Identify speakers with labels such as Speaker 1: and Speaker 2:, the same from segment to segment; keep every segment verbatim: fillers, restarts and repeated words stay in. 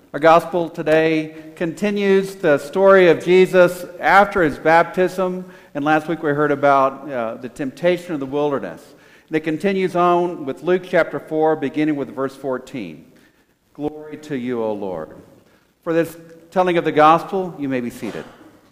Speaker 1: Our gospel today continues the story of Jesus after his baptism, and last week we heard about uh, the temptation of the wilderness. And it continues on with Luke chapter four, beginning with verse fourteen. Glory to you, O Lord. For this telling of the gospel, you may be seated.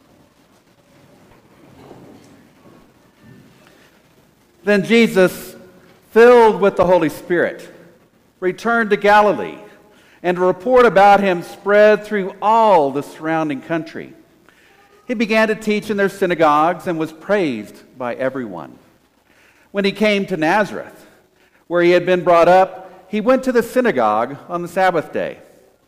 Speaker 1: Then Jesus, filled with the Holy Spirit, returned to Galilee, and a report about him spread through all the surrounding country. He began to teach in their synagogues and was praised by everyone. When he came to Nazareth, where he had been brought up, he went to the synagogue on the Sabbath day.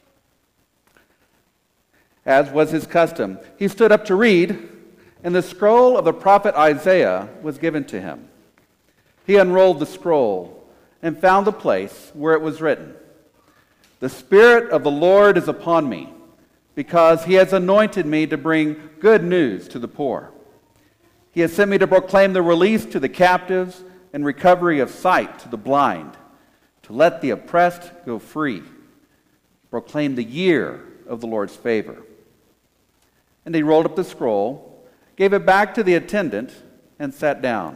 Speaker 1: As was his custom, he stood up to read, and the scroll of the prophet Isaiah was given to him. He unrolled the scroll and found the place where it was written, "The Spirit of the Lord is upon me, because he has anointed me to bring good news to the poor. He has sent me to proclaim the release to the captives and recovery of sight to the blind, to let the oppressed go free, proclaim the year of the Lord's favor." And he rolled up the scroll, gave it back to the attendant, and sat down.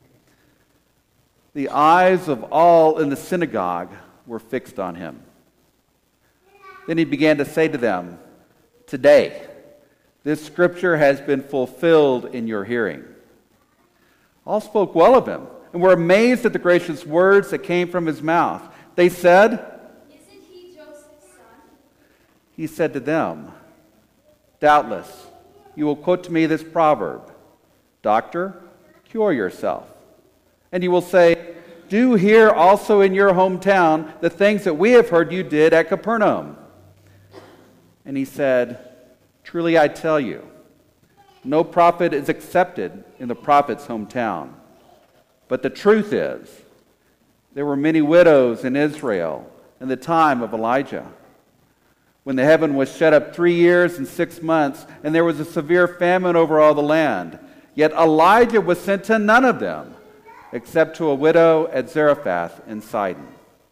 Speaker 1: The eyes of all in the synagogue were fixed on him. Then he began to say to them, "Today, this scripture has been fulfilled in your hearing." All spoke well of him and were amazed at the gracious words that came from his mouth. They said,
Speaker 2: "Isn't he Joseph's son?"
Speaker 1: He said to them, "Doubtless, you will quote to me this proverb, 'Doctor, cure yourself.' And you will say, 'Do here also in your hometown the things that we have heard you did at Capernaum.'" And he said, "Truly I tell you, no prophet is accepted in the prophet's hometown. But the truth is, there were many widows in Israel in the time of Elijah, when the heaven was shut up three years and six months, and there was a severe famine over all the land. Yet Elijah was sent to none of them, except to a widow at Zarephath in Sidon.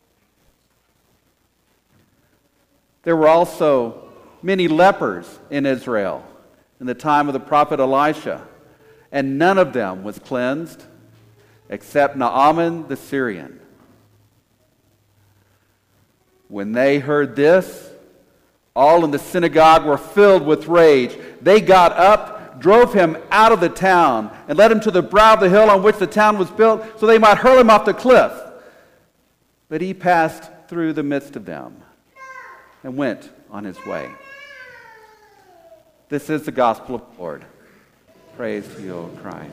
Speaker 1: There were also many lepers in Israel in the time of the prophet Elisha, and none of them was cleansed except Naaman the Syrian. When they heard this, all in the synagogue were filled with rage. They got up, drove him out of the town, and led him to the brow of the hill on which the town was built, so they might hurl him off the cliff. But he passed through the midst of them and went on his way. This is the gospel of the Lord. Praise to you, O Christ.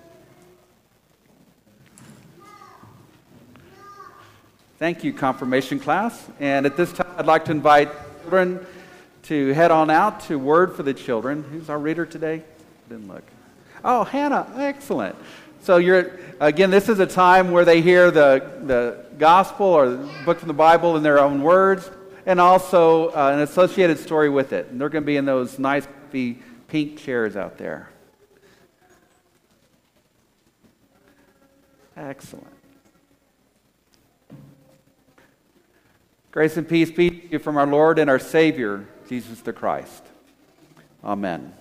Speaker 1: Thank you, confirmation class. And at this time, I'd like to invite children to head on out to Word for the Children. Who's our reader today? Didn't look. Oh, Hannah. Excellent. So you're again, this is a time where they hear the, the gospel or the book from the Bible in their own words, and also uh, an associated story with it. And they're going to be in those nice pink chairs out there. Excellent. Grace and peace be to you from our Lord and our Savior, Jesus the Christ. Amen.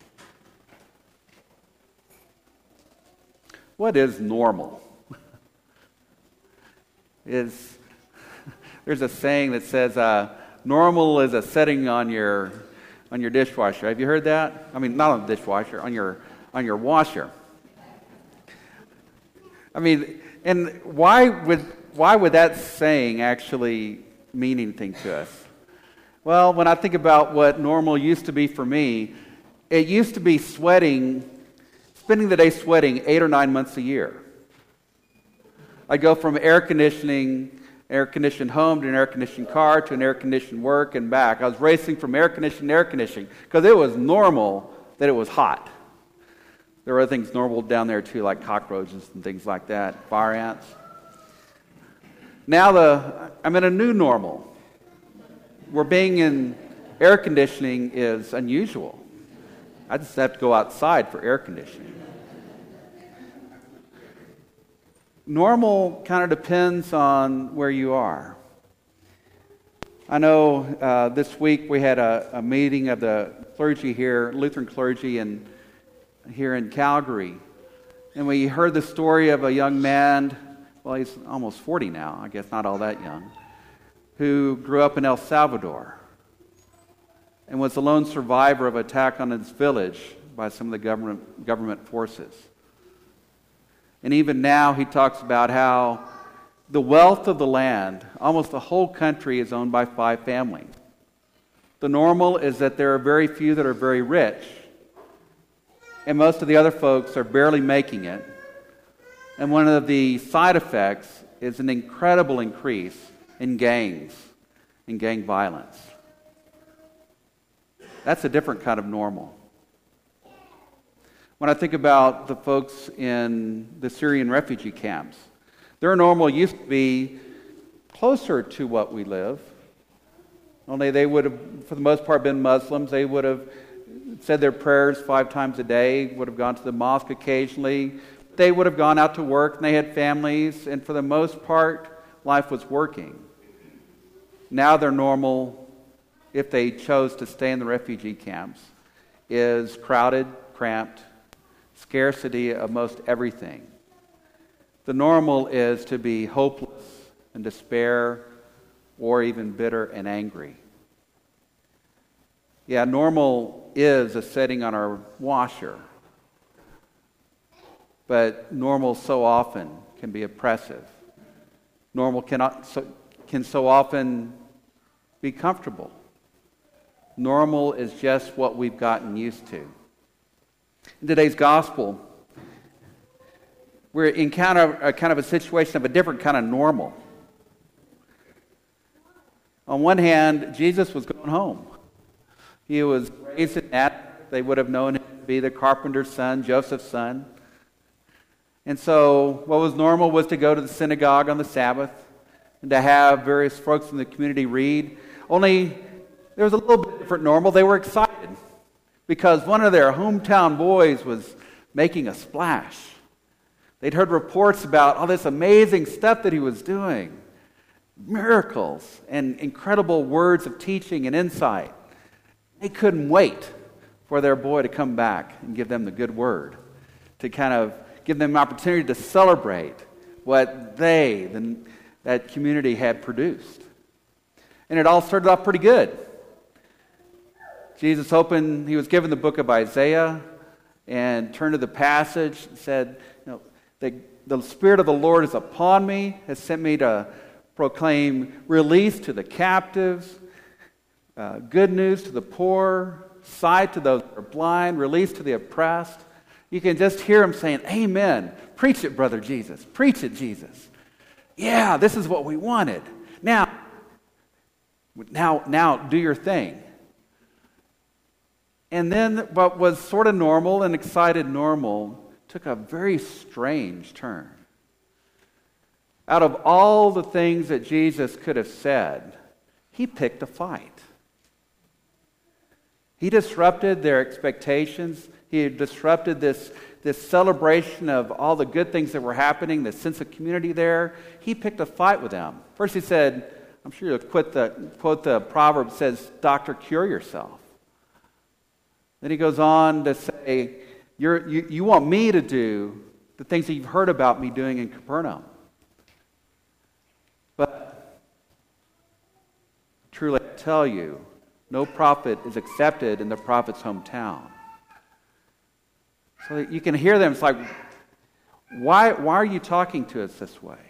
Speaker 1: What is normal? is There's a saying that says, uh, normal is a setting on your on your dishwasher. Have you heard that? I mean, not on the dishwasher, on your on your washer. I mean, and why would why would that saying actually mean anything to us? Well, when I think about what normal used to be for me, it used to be sweating, spending the day sweating eight or nine months a year. I'd go from air conditioning air-conditioned home to an air-conditioned car to an air-conditioned work and back. I was racing from air-conditioning to air-conditioning because it was normal that it was hot. There were other things normal down there too, like cockroaches and things like that, fire ants. Now the I'm in a new normal where being in air conditioning is unusual. I just have to go outside for air conditioning. Normal kind of depends on where you are. I know uh, this week we had a, a meeting of the clergy here, Lutheran clergy, in, here in Calgary. And we heard the story of a young man, well, he's almost forty now, I guess not all that young, who grew up in El Salvador and was the lone survivor of an attack on his village by some of the government, government forces. And even now he talks about how the wealth of the land, almost the whole country, is owned by five families. The normal is that there are very few that are very rich, and most of the other folks are barely making it. And one of the side effects is an incredible increase in gangs, in gang violence. That's a different kind of normal. When I think about the folks in the Syrian refugee camps, their normal used to be closer to what we live. Only they would have, for the most part, been Muslims. They would have said their prayers five times a day, would have gone to the mosque occasionally. They would have gone out to work, and they had families, and for the most part, life was working. Now their normal, if they chose to stay in the refugee camps, is crowded, cramped, scarcity of most everything. The normal is to be hopeless and despair, or even bitter and angry. Yeah, normal is a setting on our washer, but normal so often can be oppressive. Normal cannot so, can so often be comfortable. Normal is just what we've gotten used to. In today's gospel, we're in kind of a kind of a situation of a different kind of normal. On one hand, Jesus was going home. He was raised in that. They would have known him to be the carpenter's son, Joseph's son. And so what was normal was to go to the synagogue on the Sabbath and to have various folks in the community read. Only there was a little bit different normal. They were excited because one of their hometown boys was making a splash. They'd heard reports about all this amazing stuff that he was doing, miracles and incredible words of teaching and insight. They couldn't wait for their boy to come back and give them the good word, to kind of give them an opportunity to celebrate what they, the, that community, had produced. And it all started off pretty good. Jesus opened, he was given the book of Isaiah and turned to the passage and said, you know, the, the Spirit of the Lord is upon me, has sent me to proclaim release to the captives, uh, good news to the poor, sight to those that are blind, release to the oppressed. You can just hear him saying, amen. Preach it, brother Jesus. Preach it, Jesus. Yeah, this is what we wanted. Now, now, now do your thing. And then what was sort of normal and excited normal took a very strange turn. Out of all the things that Jesus could have said, he picked a fight. He disrupted their expectations. He disrupted this, this celebration of all the good things that were happening, the sense of community there. He picked a fight with them. First he said, I'm sure you'll quote the, quote the proverb that says, doctor, cure yourself. Then he goes on to say, You're, you, you want me to do the things that you've heard about me doing in Capernaum. But truly I tell you, no prophet is accepted in the prophet's hometown. So you can hear them, it's like, why, why are you talking to us this way?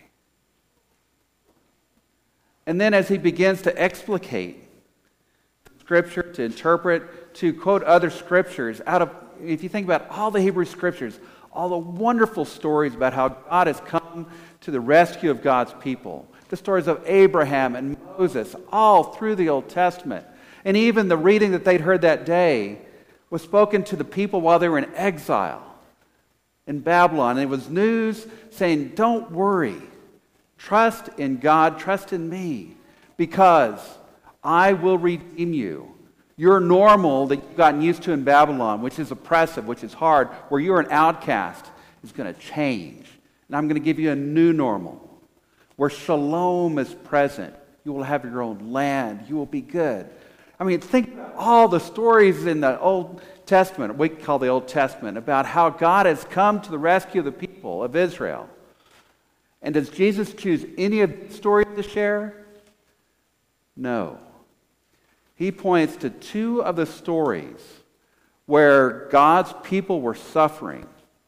Speaker 1: And then as he begins to explicate Scripture, to interpret, to quote other Scriptures, out of, if you think about all the Hebrew Scriptures, all the wonderful stories about how God has come to the rescue of God's people, the stories of Abraham and Moses, all through the Old Testament, and even the reading that they'd heard that day was spoken to the people while they were in exile in Babylon. And it was news saying, don't worry. Trust in God. Trust in me. Because I will redeem you. Your normal that you've gotten used to in Babylon, which is oppressive, which is hard, where you're an outcast, is going to change. And I'm going to give you a new normal where shalom is present You will have your own land. You will be good. I mean, think about all the stories in the Old Testament, we call the Old Testament, about how God has come to the rescue of the people of Israel. And does Jesus choose any of the stories to share? No. He points to two of the stories where God's people were suffering,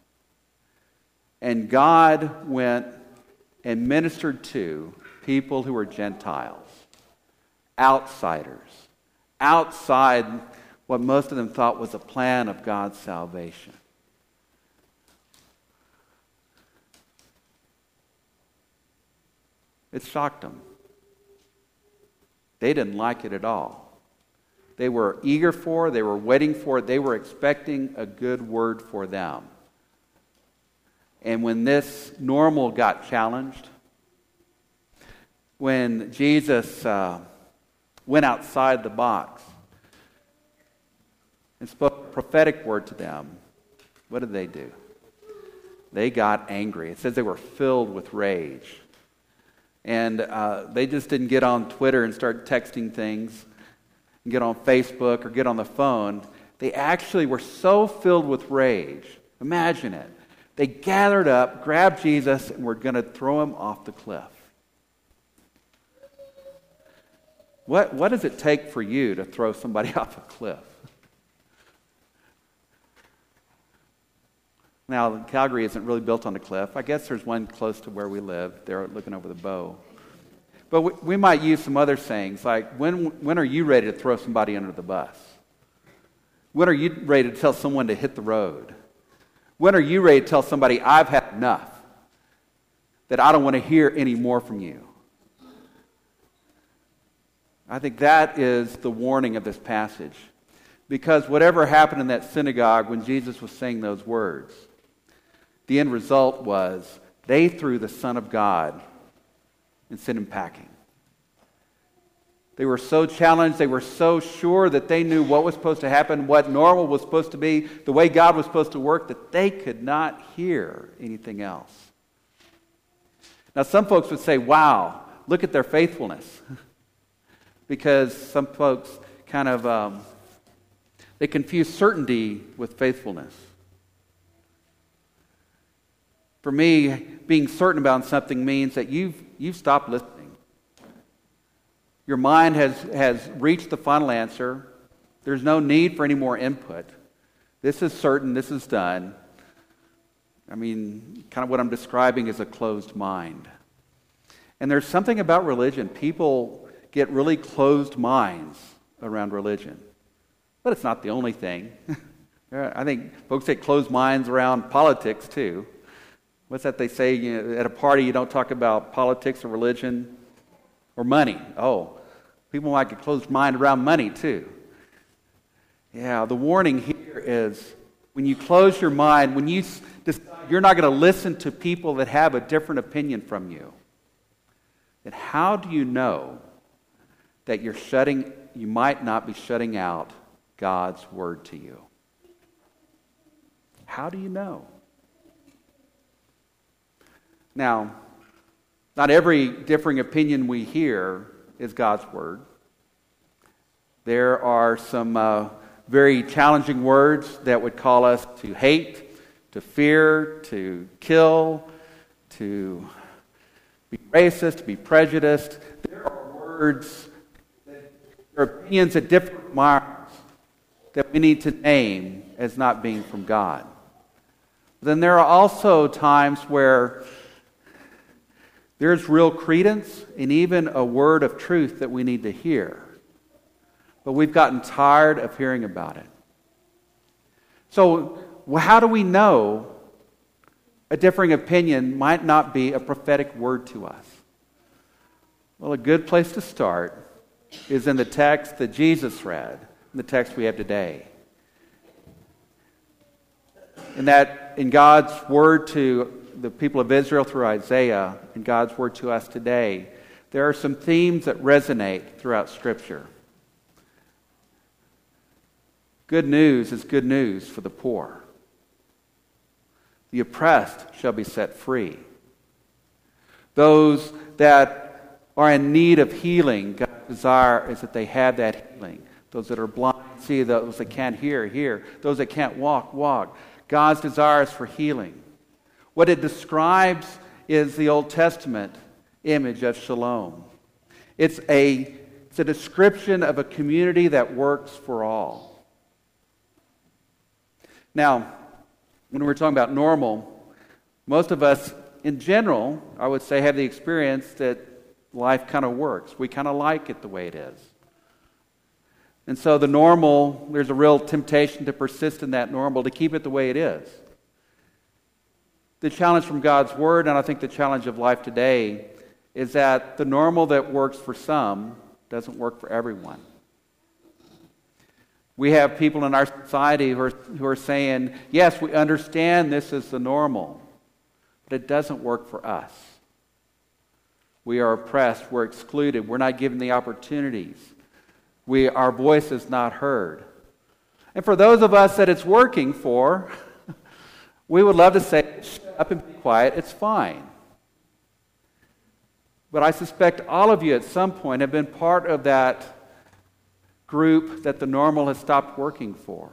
Speaker 1: and God went and ministered to people who were Gentiles, outsiders, outside what most of them thought was a plan of God's salvation. It shocked them. They didn't like it at all. They were eager for it. They were waiting for it. They were expecting a good word for them. And when this normal got challenged, when Jesus uh, went outside the box and spoke a prophetic word to them, what did they do? They got angry. It says they were filled with rage. And uh, they just didn't get on Twitter and start texting things, and get on Facebook or get on the phone. They actually were so filled with rage. Imagine it. They gathered up, grabbed Jesus, and were going to throw him off the cliff. What, what does it take for you to throw somebody off a cliff? Now, Calgary isn't really built on a cliff. I guess there's one close to where we live. They're looking over the bow. But we, we might use some other sayings, like, when, when are you ready to throw somebody under the bus? When are you ready to tell someone to hit the road? When are you ready to tell somebody, I've had enough, that I don't want to hear any more from you? I think that is the warning of this passage. Because whatever happened in that synagogue when Jesus was saying those words, the end result was they threw the Son of God and sent him packing. They were so challenged, they were so sure that they knew what was supposed to happen, what normal was supposed to be, the way God was supposed to work, that they could not hear anything else. Now, some folks would say, wow, look at their faithfulness. Because some folks kind of, um, they confuse certainty with faithfulness. For me, being certain about something means that you've, you've stopped listening. Your mind has, has reached the final answer. There's no need for any more input. This is certain. This is done. I mean, kind of what I'm describing is a closed mind. And there's something about religion. People get really closed minds around religion. But it's not the only thing. I think folks get closed minds around politics too. What's that they say? You know, at a party, you don't talk about politics or religion or money. Oh, people might get closed mind around money too. Yeah, the warning here is when you close your mind, when you decide you're not going to listen to people that have a different opinion from you, then how do you know that you're shutting, you might not be shutting out God's word to you? How do you know? Now, not every differing opinion we hear is God's word. There are some uh, very challenging words that would call us to hate, to fear, to kill, to be racist, to be prejudiced. There are words, that, there are opinions at different marks that we need to name as not being from God. Then there are also times where there's real credence and even a word of truth that we need to hear. But we've gotten tired of hearing about it. So how do we know a differing opinion might not be a prophetic word to us? Well, a good place to start is in the text that Jesus read, in the text we have today. In that, in God's word to the people of Israel through Isaiah, and God's word to us today, there are some themes that resonate throughout Scripture. Good news is good news for the poor. The oppressed shall be set free. Those that are in need of healing, God's desire is that they have that healing. Those that are blind, see. Those that can't hear, hear. Those that can't walk, walk. God's desire is for healing. What it describes is the Old Testament image of shalom. It's a, it's a description of a community that works for all. Now, when we're talking about normal, most of us, in general, I would say, have the experience that life kind of works. We kind of like it the way it is. And so the normal, there's a real temptation to persist in that normal, to keep it the way it is. The challenge from God's Word, and I think the challenge of life today, is that the normal that works for some doesn't work for everyone. We have people in our society who are, who are saying, yes, we understand this is the normal, but it doesn't work for us. We are oppressed, we're excluded, we're not given the opportunities. We, our voice is not heard. And for those of us that it's working for, we would love to say, shut up and be quiet, it's fine. But I suspect all of you at some point have been part of that group that the normal has stopped working for.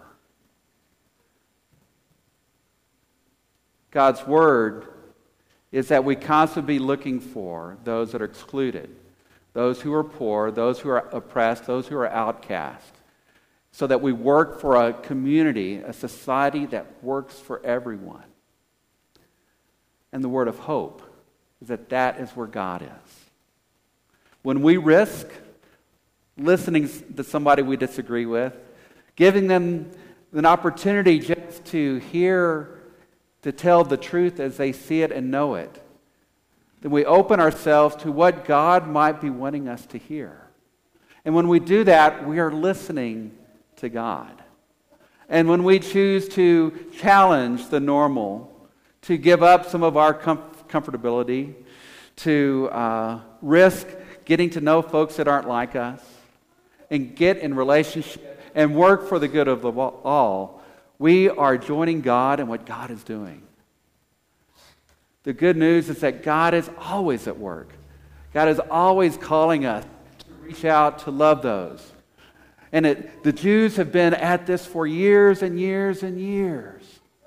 Speaker 1: God's Word is that we constantly be looking for those that are excluded, those who are poor, those who are oppressed, those who are outcast, so that we work for a community, a society that works for everyone. And the word of hope is that that is where God is. When we risk listening to somebody we disagree with, giving them an opportunity just to hear, to tell the truth as they see it and know it, then we open ourselves to what God might be wanting us to hear. And when we do that, we are listening to God. And when we choose to challenge the normal, to give up some of our com- comfortability, to uh, risk getting to know folks that aren't like us, and get in relationship and work for the good of the all, we are joining God in what God is doing. The good news is that God is always at work. God is always calling us to reach out to love those. And it, the Jews have been at this for years and years and years.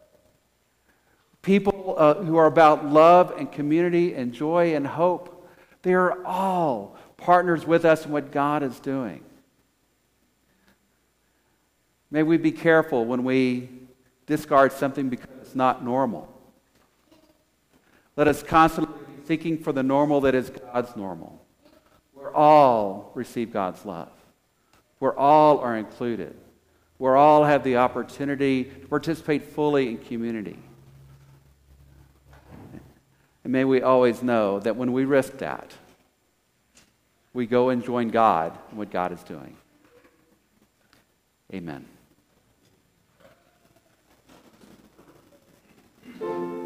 Speaker 1: People uh, who are about love and community and joy and hope, they are all partners with us in what God is doing. May we be careful when we discard something because it's not normal. Let us constantly be seeking for the normal that is God's normal, where all receive God's love, where all are included, where all have the opportunity to participate fully in community. And may we always know that when we risk that, we go and join God in what God is doing. Amen.